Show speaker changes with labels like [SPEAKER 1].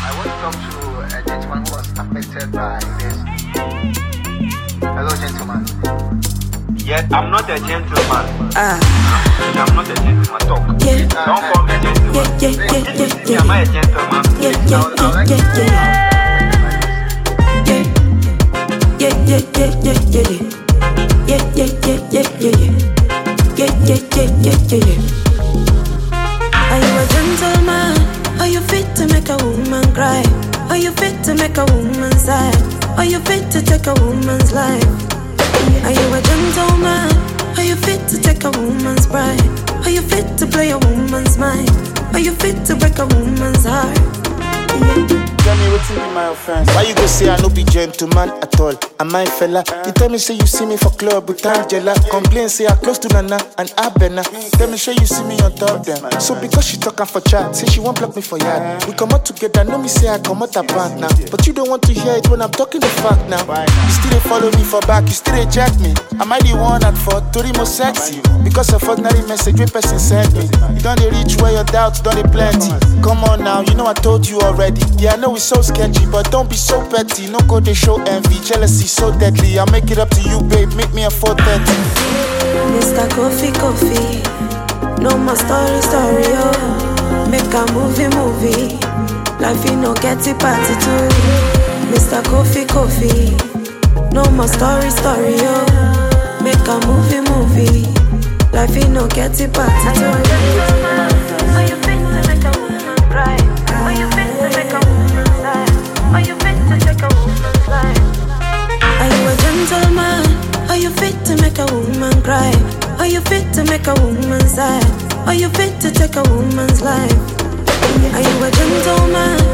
[SPEAKER 1] want to talk to a gentleman who was affected by this. Hello, gentleman.
[SPEAKER 2] Yes, I'm not a gentleman. I'm not a gentleman. Talk.
[SPEAKER 3] Yeah.
[SPEAKER 2] Don't call me a gentleman.
[SPEAKER 3] Yeah.
[SPEAKER 2] Am I a gentleman?
[SPEAKER 3] Are you a gentleman? Are you fit to make a woman cry? Are you fit to make a woman sad? Are you fit to take a woman's life? Are you a gentleman? Are you fit to take a woman's pride? Are you fit to play a woman's mind? Are you fit to break a woman's heart?
[SPEAKER 4] Tell me what's in my offense. Why you go say I no be gentleman at all? Am I fella? You tell me say you see me for club with Angela. Complain say I close to Nana and Abena. Tell me say you see me on top them. So because she talking for chat, say she won't block me for yard. We come out together, know me say I come out apart now. But you don't want to hear it when I'm talking the fact now. You still dey follow me for back, you still dey jack me. Am I the one at for Tori most sexy? Because of ordinary message when person sent me. You don't dey reach where your doubts don't dey plenty. Come on now, you know I told you already. Yeah, I know it's so sketchy, but don't be so petty. No go to show envy, jealousy so deadly. I'll make it up to you, babe. Meet me at 4:30.
[SPEAKER 3] Mr. Coffee, no more story, oh. Make a movie. Life you no get it party too. Mr. Coffee, no more story, oh. Make a movie. Life you no get it party too. Are you fit to make a woman cry? Are you fit to make a woman sad? Are you fit to take a woman's life? Are you a gentleman? Are you fit to make a woman cry? Are you fit to make a woman sad? Are you fit to take a woman's life? Are you a gentleman?